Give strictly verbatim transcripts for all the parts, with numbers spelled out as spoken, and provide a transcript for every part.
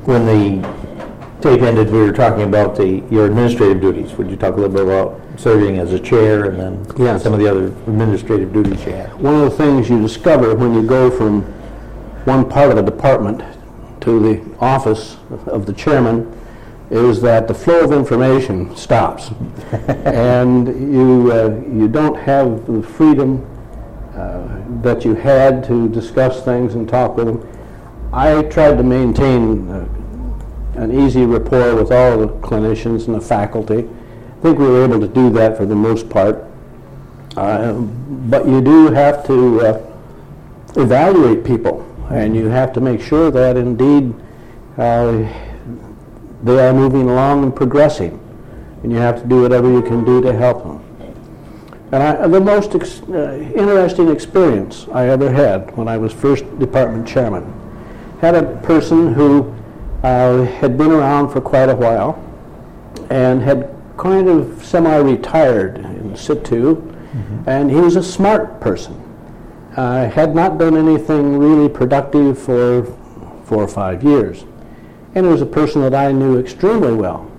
when the tape ended, we were talking about the your administrative duties. Would you talk a little bit about serving as a chair and then yes. some of the other administrative duties you have? One of the things you discover when you go from one part of a department to the office of the chairman is that the flow of information stops. And you, uh, you don't have the freedom uh, that you had to discuss things and talk with them. I tried to maintain uh, an easy rapport with all the clinicians and the faculty. I think we were able to do that for the most part. Uh, but you do have to uh, evaluate people, and you have to make sure that indeed uh, they are moving along and progressing, and you have to do whatever you can do to help them. And I, the most ex uh, interesting experience I ever had when I was first department chairman, had a person who uh, had been around for quite a while and had kind of semi-retired in situ, mm-hmm. and he was a smart person. Uh, had not done anything really productive for four or five years. And it was a person that I knew extremely well.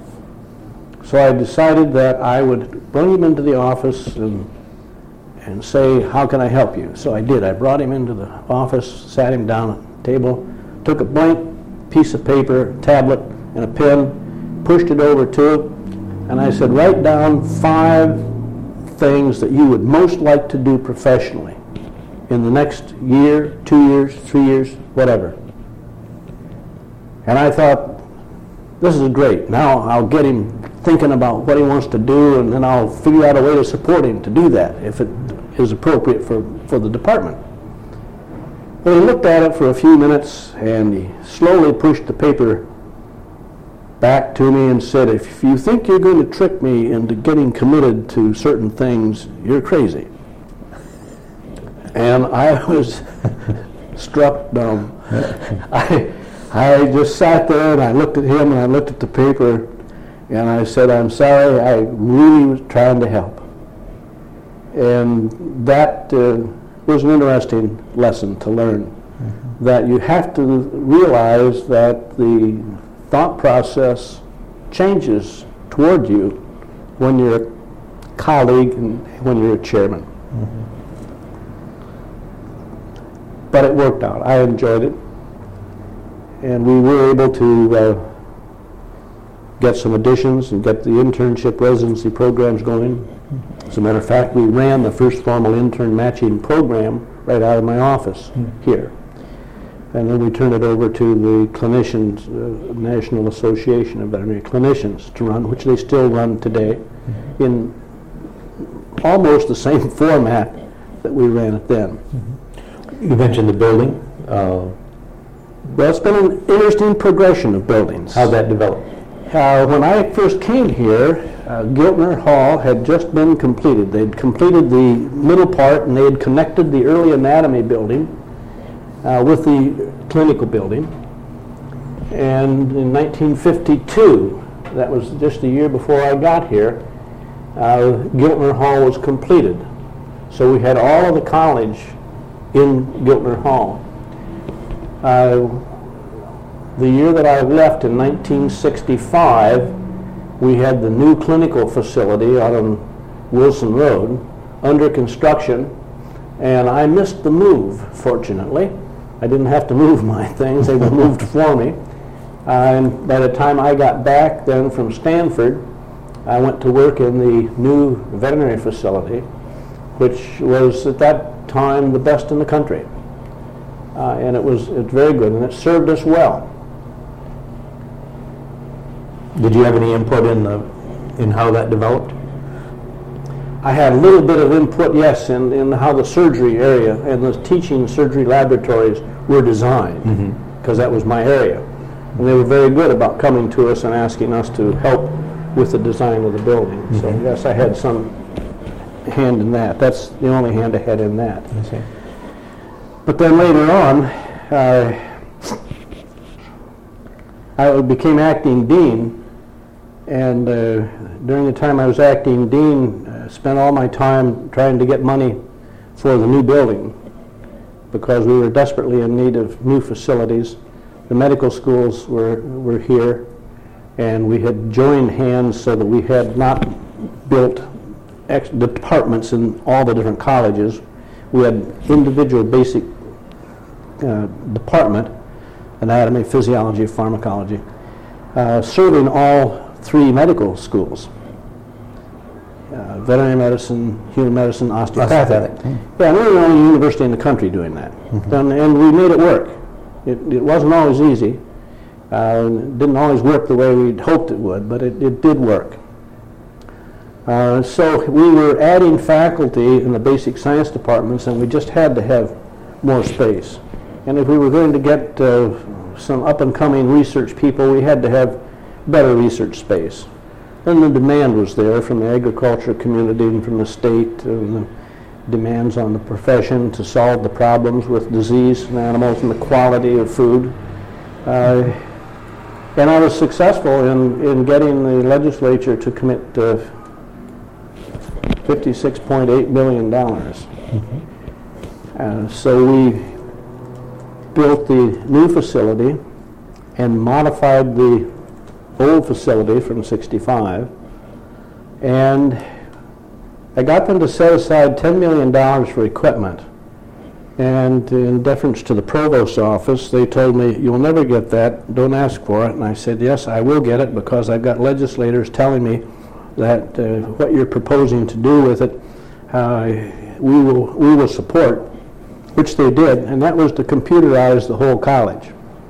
So I decided that I would bring him into the office and, and say, how can I help you? So I did. I brought him into the office, sat him down at the table, took a blank piece of paper, tablet, and a pen, pushed it over to him, and I said, write down five things that you would most like to do professionally in the next year, two years, three years, whatever. And I thought, this is great. Now I'll get him thinking about what he wants to do, and then I'll figure out a way to support him to do that if it is appropriate for, for the department. Well, he looked at it for a few minutes, and he slowly pushed the paper back to me and said, if you think you're going to trick me into getting committed to certain things, you're crazy. And I was struck dumb. I, I just sat there and I looked at him and I looked at the paper and I said, I'm sorry, I really was trying to help. And that uh, was an interesting lesson to learn, mm-hmm. that you have to realize that the thought process changes toward you when you're a colleague and when you're a chairman. Mm-hmm. But it worked out. I enjoyed it. And we were able to uh, get some additions and get the internship residency programs going. As a matter of fact, we ran the first formal intern matching program right out of my office mm. here. And then we turned it over to the Clinicians, uh, National Association of Veterinary Clinicians to run, which they still run today mm-hmm. in almost the same format that we ran it then. Mm-hmm. You mentioned the building. Uh, Well, it's been an interesting progression of buildings. How'd that develop? Uh, when I first came here, uh, Giltner Hall had just been completed. They'd completed the middle part, and they had connected the early anatomy building uh, with the clinical building. And in nineteen fifty-two, that was just a year before I got here, uh, Giltner Hall was completed. So we had all of the college in Giltner Hall. Uh, the year that I left in nineteen sixty-five, we had the new clinical facility out on Wilson Road under construction, and I missed the move, fortunately. I didn't have to move my things, they were moved for me. Uh, and by the time I got back then from Stanford, I went to work in the new veterinary facility, which was at that time the best in the country. Uh, and it was it's very good, and it served us well. Did you have any input in the in how that developed? I had a little bit of input, yes, in, in how the surgery area and the teaching surgery laboratories were designed, because mm-hmm. that was my area. And they were very good about coming to us and asking us to help with the design of the building. Mm-hmm. So yes, I had some hand in that. That's the only hand I had in that. I see. But then later on, uh, I became acting dean, and uh, during the time I was acting dean, uh, spent all my time trying to get money for the new building because we were desperately in need of new facilities. the medical schools were, were here, and we had joined hands so that we had not built ex departments in all the different colleges. We had individual basic uh, department, anatomy, physiology, pharmacology, uh, serving all three medical schools. Uh, veterinary medicine, human medicine, osteopathic. Osteopathic. Yeah, and we were the only university in the country doing that. Mm-hmm. and, and we made it work. It, it wasn't always easy. Uh, it didn't always work the way we'd hoped it would, but it, it did work. Uh, so we were adding faculty in the basic science departments, and we just had to have more space. And if we were going to get uh, some up-and-coming research people, we had to have better research space. And the demand was there from the agriculture community and from the state, and the demands on the profession to solve the problems with disease in animals and the quality of food. Uh, and I was successful in, in getting the legislature to commit uh, fifty-six point eight million dollars. Mm-hmm. uh, so we built the new facility and modified the old facility from sixty-five, and I got them to set aside ten million dollars for equipment. And in deference to the provost's office, they told me, "You'll never get that, don't ask for it." And I said, "Yes, I will get it, because I've got legislators telling me that uh, what you're proposing to do with it, uh, we will we will support," which they did, and that was to computerize the whole college.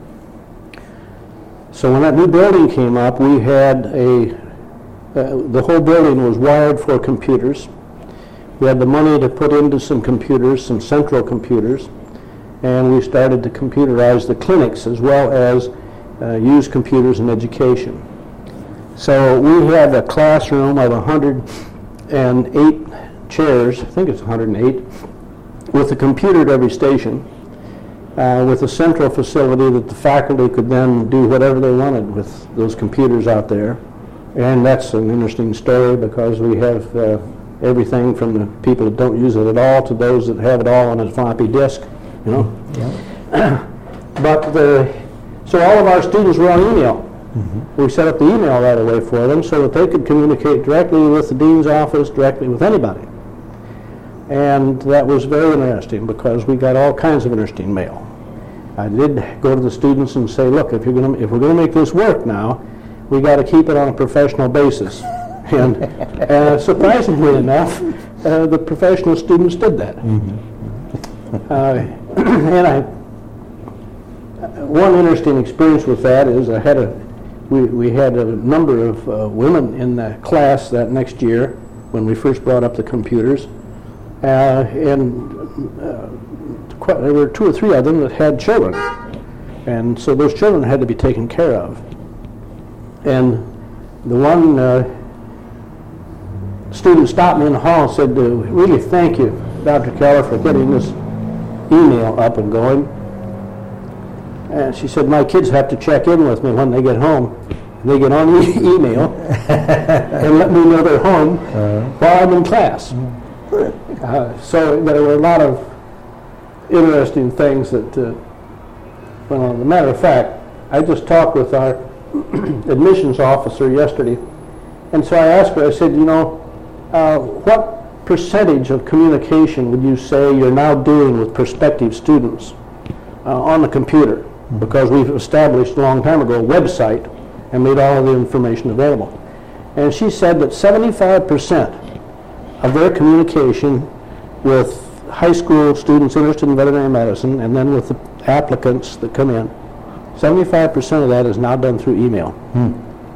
So when that new building came up, we had a, uh, the whole building was wired for computers. We had the money to put into some computers, some central computers, and we started to computerize the clinics as well as uh, use computers in education. So we had a classroom of one hundred eight chairs, I think it's one hundred eight, with a computer at every station, uh, with a central facility that the faculty could then do whatever they wanted with those computers out there. And that's an interesting story, because we have uh, everything from the people that don't use it at all to those that have it all on a floppy disk, you know. Yeah. But the, so all of our students were on email. Mm-hmm. We set up the email right away for them so that they could communicate directly with the dean's office, directly with anybody. And that was very interesting, because we got all kinds of interesting mail. I did go to the students and say, "Look, if you're going to, if we're going to make this work now, we got to keep it on a professional basis." And uh, surprisingly enough, uh, the professional students did that. Mm-hmm. uh, and I, one interesting experience with that is I had a, we, we had a number of uh, women in the class that next year when we first brought up the computers, uh, and uh, quite, there were two or three of them that had children, and so those children had to be taken care of. And the one uh, student stopped me in the hall and said, uh, "Really thank you, Doctor Keller, for getting this email up and going." And she said, "My kids have to check in with me when they get home. They get on e email and let me know they're home uh-huh. while I'm in class." Uh, so there were a lot of interesting things that, uh, well, as a matter of fact, I just talked with our admissions officer yesterday, and so I asked her, I said, "You know, Uh, what percentage of communication would you say you're now doing with prospective students uh, on the computer?" Because we've established a long time ago a website and made all of the information available. And she said that seventy-five percent of their communication with high school students interested in veterinary medicine, and then with the applicants that come in, seventy-five percent of that is now done through email. Hmm.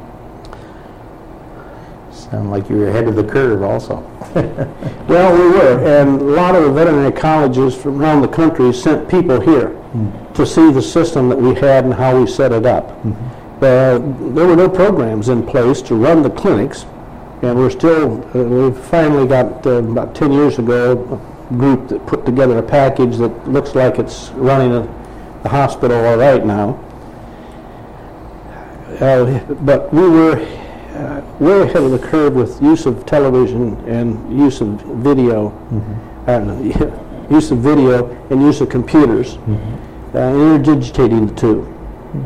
Sound like you were ahead of the curve also. Well, we were, and a lot of the veterinary colleges from around the country sent people here mm. to see the system that we had and how we set it up. Mm-hmm. uh, there were no programs in place to run the clinics, and we're still, uh, we finally got, uh, about ten years ago, a group that put together a package that looks like it's running a, the hospital all right now. Uh, but we were Uh, way ahead of the curve with use of television and use of video, mm-hmm. uh, use of video and use of computers, mm-hmm. uh, interdigitating the two.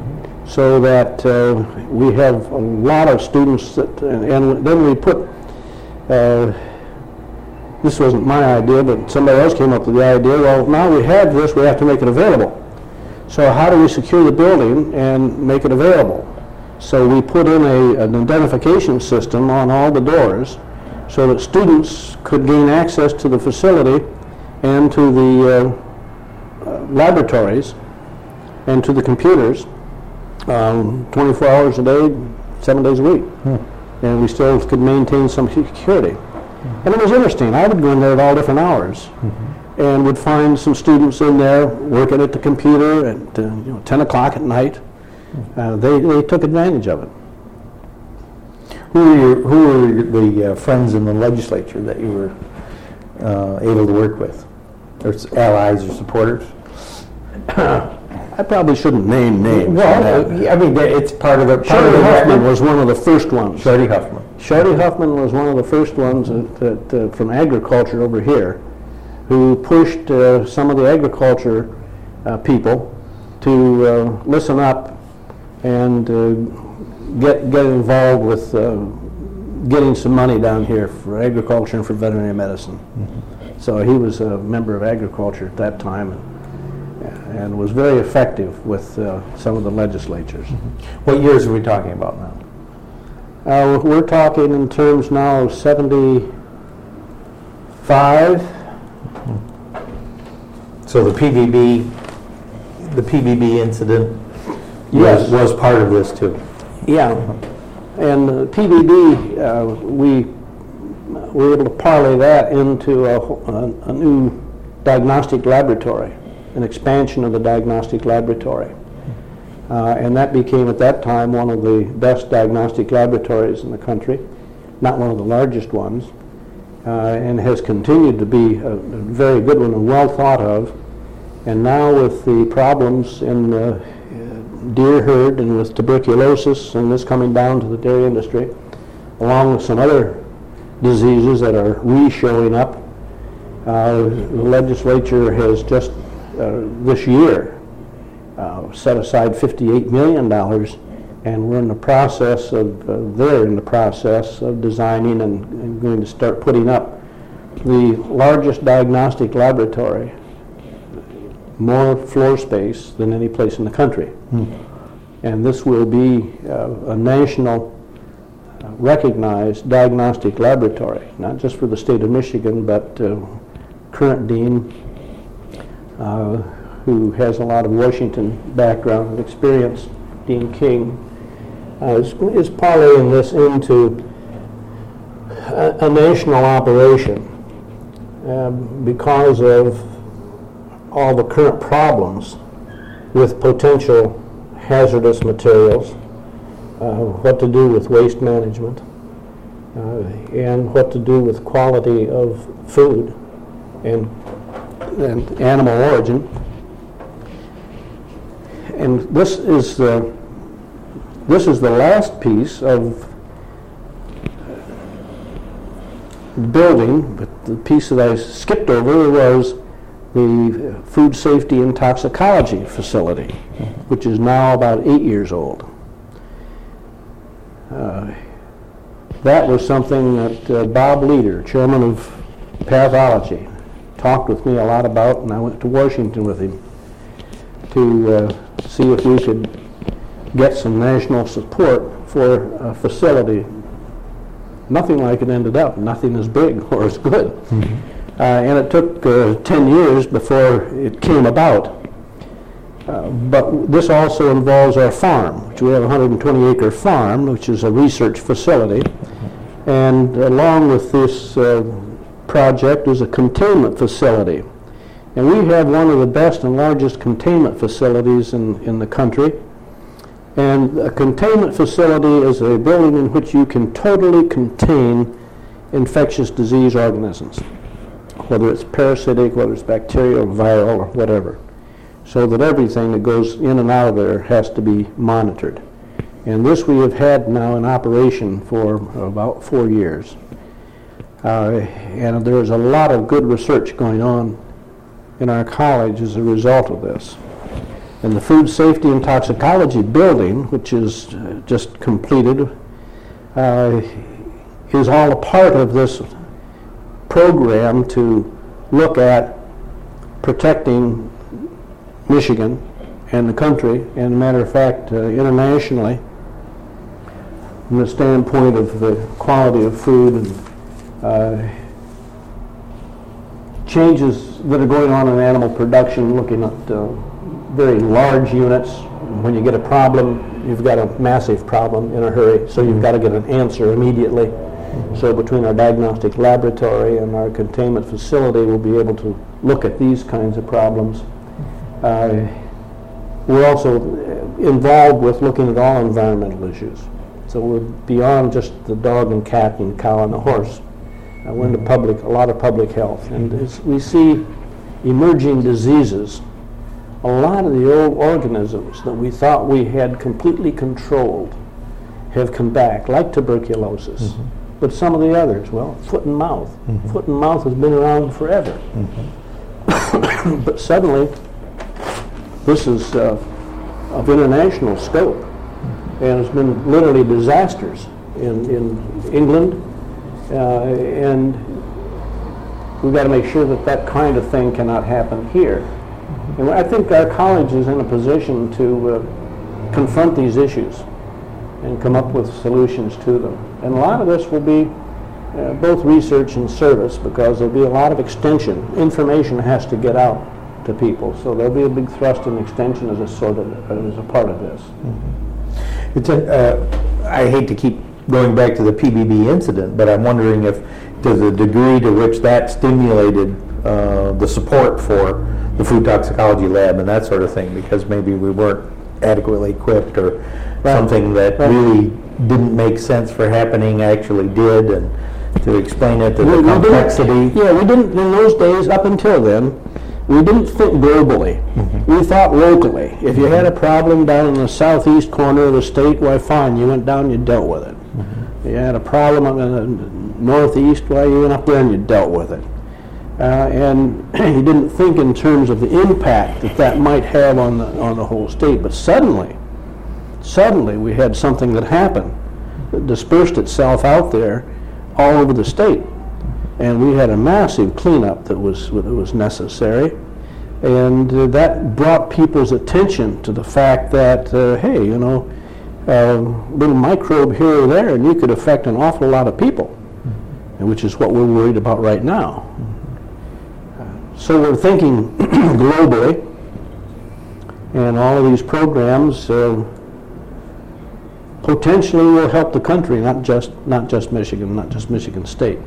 so that uh, we have a lot of students that, and, and then we put, uh, this wasn't my idea, but somebody else came up with the idea, well, now we have this, we have to make it available. So how do we secure the building and make it available? So we put in a, an identification system on all the doors so that students could gain access to the facility and to the uh, uh, laboratories and to the computers um, twenty-four hours a day, seven days a week. Hmm. And we still could maintain some security. Hmm. And it was interesting. I would go in there at all different hours. Mm-hmm. And would find some students in there working at the computer at uh, you know, ten o'clock at night. Uh, they, they took advantage of it. Who were, your, who were the uh, friends in the legislature that you were uh, able to work with? Or allies or supporters? I probably shouldn't name names. Well, I mean, it's part of the... Part Shorty of the Huffman record. was one of the first ones. Shorty Huffman. Shorty Huffman was one of the first ones that, that, uh, from agriculture over here, who pushed uh, some of the agriculture uh, people to uh, listen up and uh, get get involved with uh, getting some money down here for agriculture and for veterinary medicine. Mm-hmm. So he was a member of agriculture at that time and, and was very effective with uh, some of the legislatures. Mm-hmm. What years are we talking about now? Uh, we're talking in terms now of seventy-five. So the P B B, the P B B incident yes. was, was part of this too. Yeah, and uh, P B B, uh, we were able to parlay that into a, a, a new diagnostic laboratory, an expansion of the diagnostic laboratory. Uh, and that became at that time one of the best diagnostic laboratories in the country, not one of the largest ones, uh, and has continued to be a, a very good one and well thought of. And now with the problems in the deer herd and with tuberculosis and this coming down to the dairy industry, along with some other diseases that are re-showing up, uh, the legislature has just uh, this year uh, set aside fifty-eight million dollars, and we're in the process of, uh, they're in the process of designing and, and going to start putting up the largest diagnostic laboratory, more floor space than any place in the country. Hmm. And this will be uh, a national uh, recognized diagnostic laboratory, not just for the state of Michigan, but uh, current dean, uh, who has a lot of Washington background and experience, Dean King, uh, is, is parlaying this into a, a national operation uh, because of all the current problems with potential hazardous materials, uh, what to do with waste management, uh, and what to do with quality of food and, and animal origin. And this is the this is the last piece of building, but the piece that I skipped over was the food safety and toxicology facility, which is now about eight years old. Uh, that was something that uh, Bob Leader, chairman of pathology, talked with me a lot about, and I went to Washington with him to uh, see if we could get some national support for a facility. Nothing like it ended up, nothing as big or as good. Mm-hmm. Uh, and it took uh, ten years before it came about. Uh, but this also involves our farm, which we have a one hundred twenty acre farm, which is a research facility. And along with this uh, project is a containment facility. And we have one of the best and largest containment facilities in, in the country. And a containment facility is a building in which you can totally contain infectious disease organisms, whether it's parasitic, whether it's bacterial, viral, or whatever, so that everything that goes in and out of there has to be monitored. And this we have had now in operation for about four years. Uh, and there's a lot of good research going on in our college as a result of this. And the Food Safety and Toxicology building, which is uh, just completed, uh, is all a part of this program to look at protecting Michigan and the country, and a matter of fact, uh, internationally, from the standpoint of the quality of food and uh, changes that are going on in animal production, looking at uh, very large units. When you get a problem, you've got a massive problem in a hurry, so you've got to get an answer immediately. So between our diagnostic laboratory and our containment facility, we'll be able to look at these kinds of problems. Uh, we're also involved with looking at all environmental issues. So we're beyond just the dog and cat and cow and the horse. Uh, we're into public, a lot of public health. And as we see emerging diseases, a lot of the old organisms that we thought we had completely controlled have come back, like tuberculosis. Mm-hmm. But some of the others, well, foot and mouth. Mm-hmm. Foot and mouth has been around forever. Mm-hmm. But suddenly, this is uh, of international scope, and it's been literally disasters in, in England, uh, and we've got to make sure that that kind of thing cannot happen here. Mm-hmm. And I think our college is in a position to uh, confront these issues and come up with solutions to them. And a lot of this will be uh, both research and service, because there'll be a lot of extension. Information has to get out to people, so there'll be a big thrust in extension as a sort of as a part of this. Mm-hmm. It's a, uh, I hate to keep going back to the P B B incident, but I'm wondering if to the degree to which that stimulated uh, the support for the food toxicology lab and that sort of thing, because maybe we weren't adequately equipped, or right. something that right. really didn't make sense for happening actually did, and to explain it to we, the complexity. Yeah, we didn't, in those days, up until then, we didn't think globally. Mm-hmm. We thought locally. If you had a problem down in the southeast corner of the state, why fine, you went down and you dealt with it. Mm-hmm. You had a problem in the northeast, why you went up there and you dealt with it. Uh, and you didn't think in terms of the impact that that might have on the, on the whole state. But suddenly, suddenly we had something that happened that dispersed itself out there all over the state. And we had a massive cleanup that was, that was necessary. And uh, that brought people's attention to the fact that, uh, hey, you know, a little microbe here or there, and you could affect an awful lot of people, mm-hmm. which is what we're worried about right now. Mm-hmm. So we're thinking globally, and all of these programs uh, potentially will help the country, not just not just Michigan, not just Michigan State.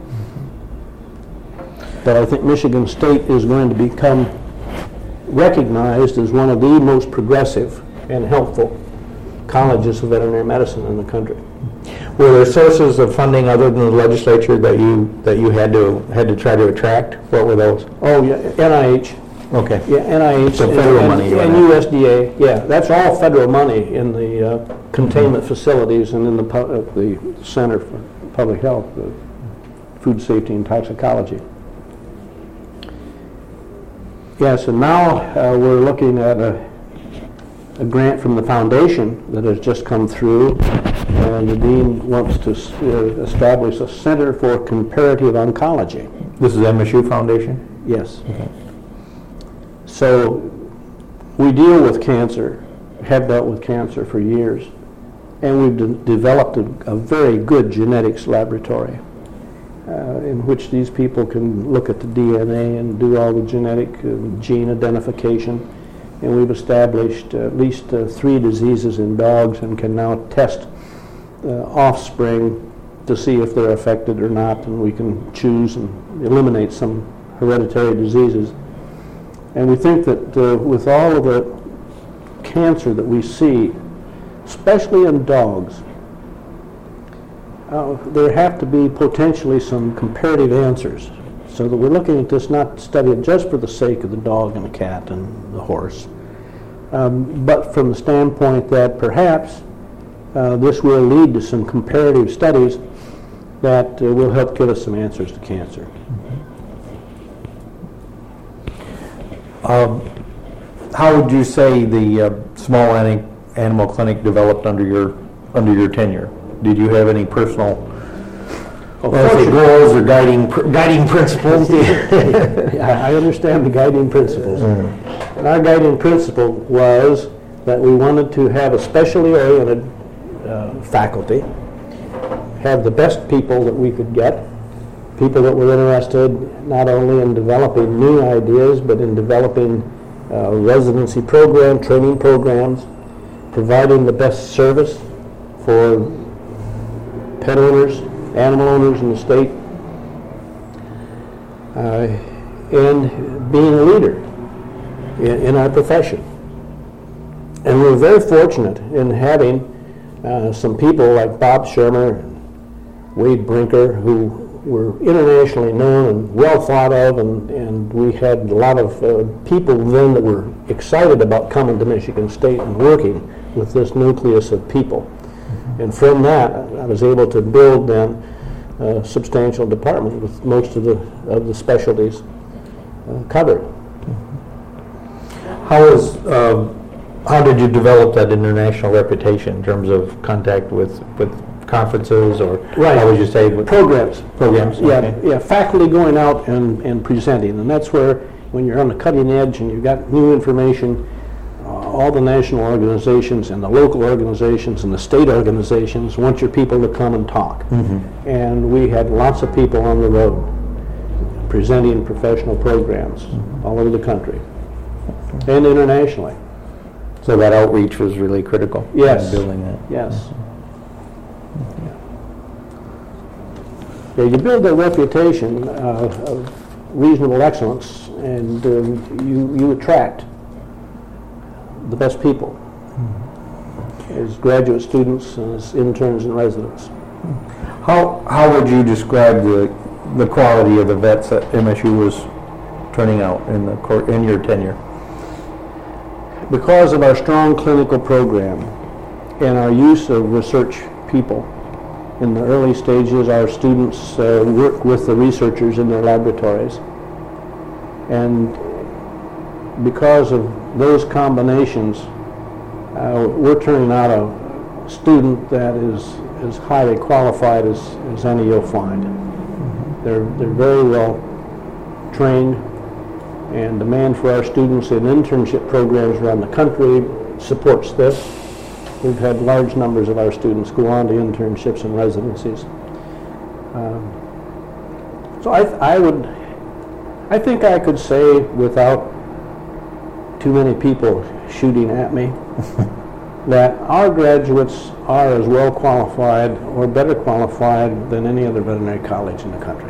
Mm-hmm. But I think Michigan State is going to become recognized as one of the most progressive and helpful colleges of veterinary medicine in the country. Were there sources of funding other than the legislature that you that you had to had to try to attract? What were those? Oh yeah, N I H. Okay. Yeah, N I H. So federal and, money. And, and U S D A. Yeah, that's all federal money in the uh, containment mm-hmm. facilities and in the pu- uh, the Center for Public Health, the Food Safety and Toxicology. Yes, and now uh, we're looking at a. a grant from the foundation that has just come through, and the dean wants to uh, establish a Center for Comparative Oncology. This is M S U Foundation? Yes. Okay. So we deal with cancer, have dealt with cancer for years, and we've de- developed a, a very good genetics laboratory uh, in which these people can look at the D N A and do all the genetic uh, gene identification. And we've established uh, at least uh, three diseases in dogs and can now test uh, offspring to see if they're affected or not, and we can choose and eliminate some hereditary diseases. And we think that uh, with all of the cancer that we see, especially in dogs, uh, there have to be potentially some comparative answers. So that we're looking at this not studying just for the sake of the dog and the cat and the horse, um, but from the standpoint that perhaps uh, this will lead to some comparative studies that uh, will help give us some answers to cancer. Um, how would you say the uh, small ani- animal clinic developed under your under your tenure? Did you have any personal well, say goals or guiding pr- guiding principles? I I understand the guiding principles. Mm. And our guiding principle was that we wanted to have a specially oriented uh, faculty, have the best people that we could get, people that were interested not only in developing new ideas, but in developing uh, residency program, training programs, providing the best service for pet owners, animal owners in the state, uh, and being a leader in, in our profession. And we're very fortunate in having uh, some people like Bob Shermer and Wade Brinker, who were internationally known and well thought of, and, and we had a lot of uh, people then that were excited about coming to Michigan State and working with this nucleus of people. Mm-hmm. And from that, I was able to build then a substantial department with most of the of the specialties uh, covered. Mm-hmm. How was uh, how did you develop that international reputation in terms of contact with with conferences, or right. how would you say with programs? Programs, yeah, okay. yeah. Faculty going out and, and presenting, and that's where when you're on the cutting edge and you've got new information, uh, all the national organizations and the local organizations and the state organizations want your people to come and talk. Mm-hmm. And we had lots of people on the road presenting professional programs mm-hmm. all over the country okay. and internationally. So that outreach was really critical. Yes. In building that. Yes. Mm-hmm. Yeah, you build a reputation uh, of reasonable excellence, and um, you you attract the best people mm-hmm. as graduate students, as interns and residents. How how would you describe the the quality of the vets that M S U was turning out in the cor- in your tenure? Because of our strong clinical program and our use of research people. In the early stages, our students uh, work with the researchers in their laboratories. And because of those combinations, uh, we're turning out a student that is as highly qualified as, as any you'll find. Mm-hmm. They're, they're very well trained, and demand for our students in internship programs around the country supports this. We've had large numbers of our students go on to internships and residencies. Um, so I, th- I would, I think I could say without too many people shooting at me that our graduates are as well qualified or better qualified than any other veterinary college in the country.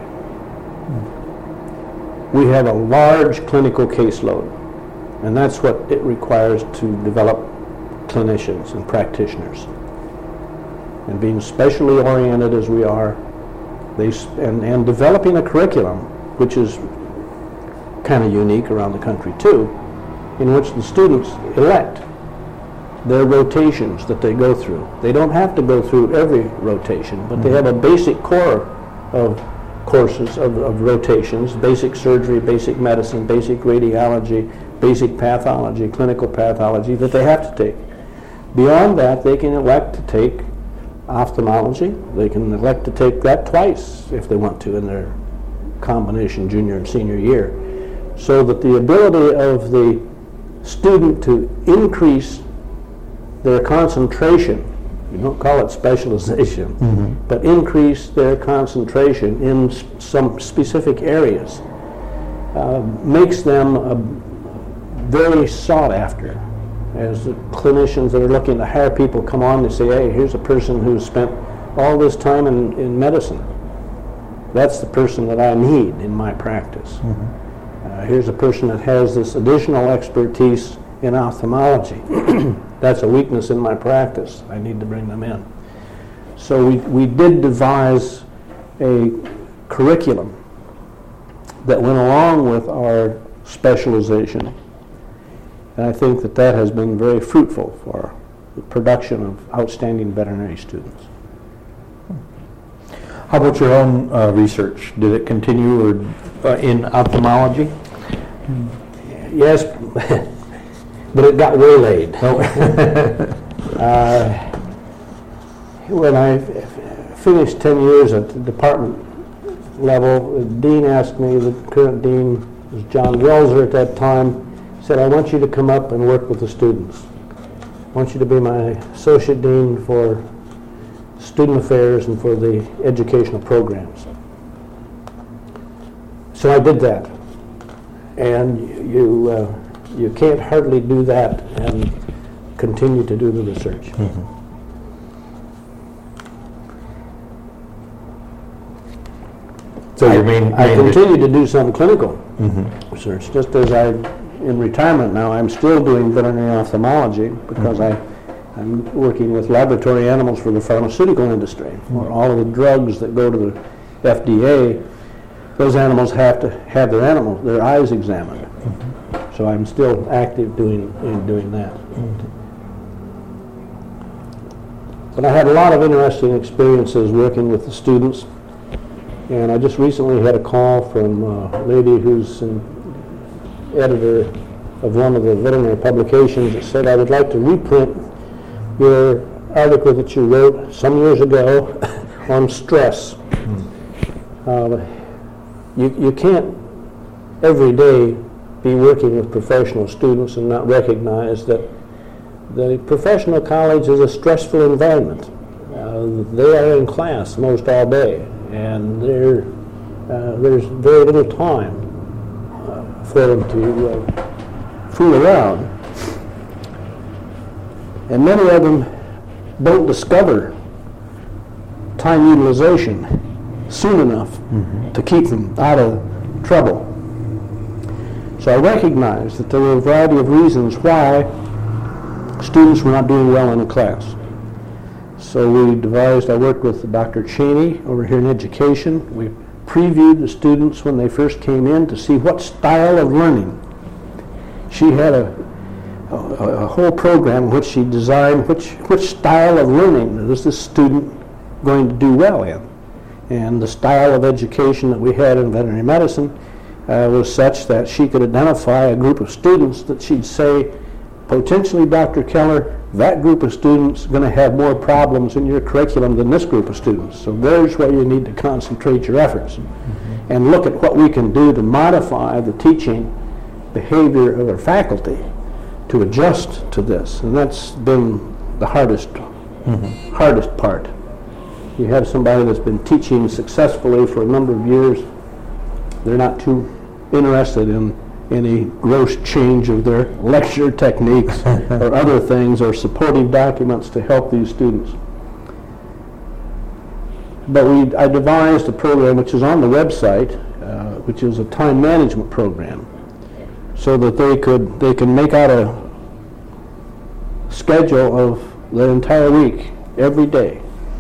Mm. We have a large clinical caseload, and that's what it requires to develop clinicians and practitioners. And being specially oriented as we are, they sp- and, and developing a curriculum which is kind of unique around the country too, in which the students elect their rotations that they go through. They don't have to go through every rotation, but mm-hmm. they have a basic core of courses of, of rotations: basic surgery, basic medicine, basic radiology, basic pathology, clinical pathology that they have to take. Beyond that, they can elect to take ophthalmology. They can elect to take that twice if they want to in their combination junior and senior year, so that the ability of the student to increase their concentration, you don't call it specialization, mm-hmm. but increase their concentration in s- some specific areas uh, makes them uh, very sought after. As the clinicians that are looking to hire people come on, they say, hey, here's a person who's spent all this time in, in medicine. That's the person that I need in my practice. Mm-hmm. Uh, here's a person that has this additional expertise in ophthalmology. That's a weakness in my practice. I need to bring them in. So we, we did devise a curriculum that went along with our specialization. And I think that that has been very fruitful for the production of outstanding veterinary students. How about your own uh, research? Did it continue or, uh, in ophthalmology? Yes. but it got waylaid. uh, when I f- finished ten years at the department level, the dean asked me, the current dean was John Welser at that time, said, I want you to come up and work with the students. I want you to be my associate dean for student affairs and for the educational programs. So I did that. And you, uh, you can't hardly do that and continue to do the research. Mm-hmm. So I, your main, I main continue to do some clinical mm-hmm. research, just as I, in retirement now, I'm still doing veterinary ophthalmology because mm-hmm. I, I'm working with laboratory animals for the pharmaceutical industry. Mm-hmm. For all of the drugs that go to the F D A, those animals have to have their animals, their eyes examined. Mm-hmm. So I'm still active doing in doing that. Mm-hmm. But I had a lot of interesting experiences working with the students. And I just recently had a call from a lady who's an editor of one of the veterinary publications that said, I would like to reprint your article that you wrote some years ago on stress. Mm-hmm. uh, you, you can't every day be working with professional students and not recognize that the professional college is a stressful environment. Uh, they are in class most all day. And there, uh, there's very little time uh, for them to uh, fool around. And many of them don't discover time utilization soon enough mm-hmm. to keep them out of trouble. So I recognized that there were a variety of reasons why students were not doing well in a class. So we devised, I worked with Doctor Cheney over here in education. We previewed the students when they first came in to see what style of learning. She had a, a, a whole program in which she designed which, which style of learning is this student going to do well in. And the style of education that we had in veterinary medicine uh, was such that she could identify a group of students that she'd say, potentially, Doctor Keller, that group of students is going to have more problems in your curriculum than this group of students. So there's where you need to concentrate your efforts mm-hmm. and look at what we can do to modify the teaching behavior of our faculty to adjust to this. And that's been the hardest, mm-hmm. hardest part. You have somebody that's been teaching successfully for a number of years. They're not too interested in any gross change of their lecture techniques or other things or supporting documents to help these students. But we, I devised a program which is on the website, uh, which is a time management program, so that they could they can make out a schedule of the entire week, every day,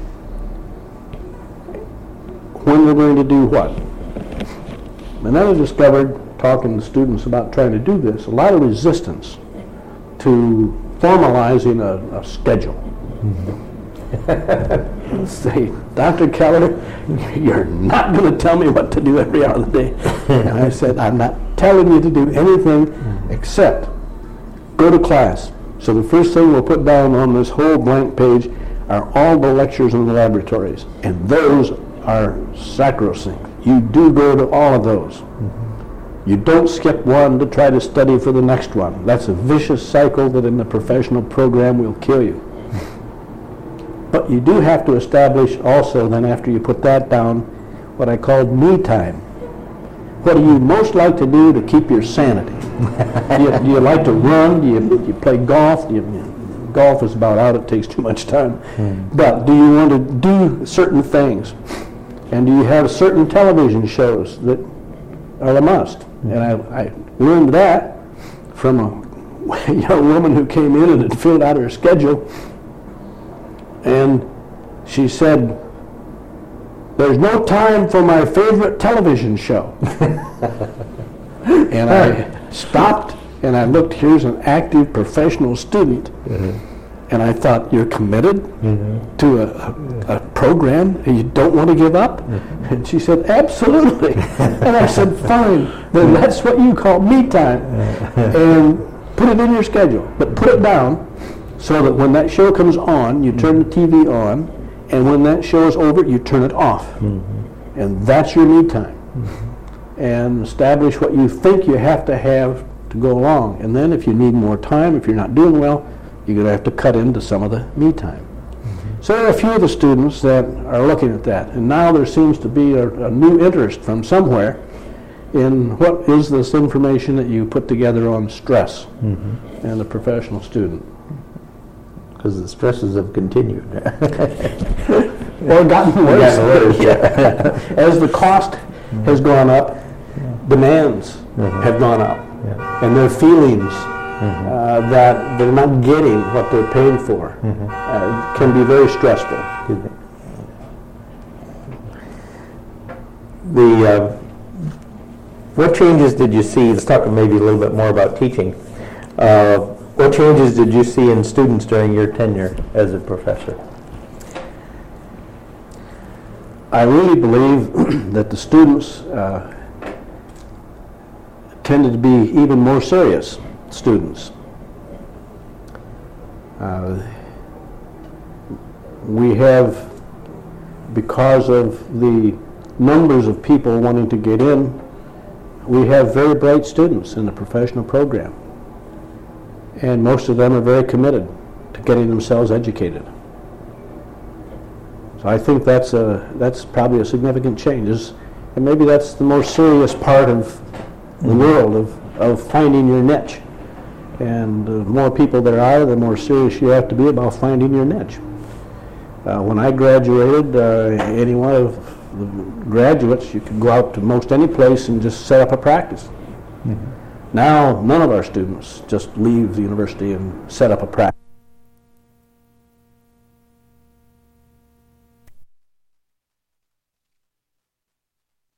when they're going to do what. And then I discovered, talking to students about trying to do this, a lot of resistance to formalizing a, a schedule. Mm-hmm. Say, Doctor Keller, you're not going to tell me what to do every hour of the day. And I said, I'm not telling you to do anything mm-hmm. except go to class. So the first thing we'll put down on this whole blank page are all the lectures in the laboratories. And those are sacrosanct. You do go to all of those. Mm-hmm. You don't skip one to try to study for the next one. That's a vicious cycle that in the professional program will kill you. But you do have to establish also, then after you put that down, what I called me time. What do you most like to do to keep your sanity? do, you, do you like to run? Do you, do you play golf? Do you, golf is about out. It takes too much time. Mm. But do you want to do certain things? And do you have certain television shows that are a must? And I, I learned that from a young woman who came in and had filled out her schedule. And she said, there's no time for my favorite television show. And I stopped and I looked, here's an active professional student. Mm-hmm. And I thought, you're committed mm-hmm. to a, a, a program and you don't want to give up? Mm-hmm. And she said, absolutely. And I said, fine, then that's what you call me time. And Put it in your schedule, but put it down so that when that show comes on, you turn the T V on, and when that show is over, you turn it off. Mm-hmm. And that's your me time. Mm-hmm. And establish what you think you have to have to go along. And then if you need more time, if you're not doing well, you're going to have to cut into some of the me time. Mm-hmm. So there are a few of the students that are looking at that. And now there seems to be a, a new interest from somewhere in what is this information that you put together on stress mm-hmm. and the professional student. Because the stresses have continued. Or gotten worse. Gotten worse. Yeah. As the cost mm-hmm. has gone up, yeah. demands mm-hmm. have gone up. Yeah. And their feelings mm-hmm. uh, that they're not getting what they're paying for mm-hmm. uh, can be very stressful. The uh, what changes did you see? Let's talk maybe a little bit more about teaching. Uh, what changes did you see in students during your tenure as a professor? I really believe that the students uh, tended to be even more serious students. Uh, we have, because of the numbers of people wanting to get in, we have very bright students in the professional program. And most of them are very committed to getting themselves educated. So I think that's a that's probably a significant change. Is, and maybe that's the most serious part of the mm-hmm. world of, of finding your niche. And the more people there are, the more serious you have to be about finding your niche. Uh, when I graduated, uh, any one of the graduates, you could go out to most any place and just set up a practice. Mm-hmm. Now, none of our students just leave the university and set up a practice.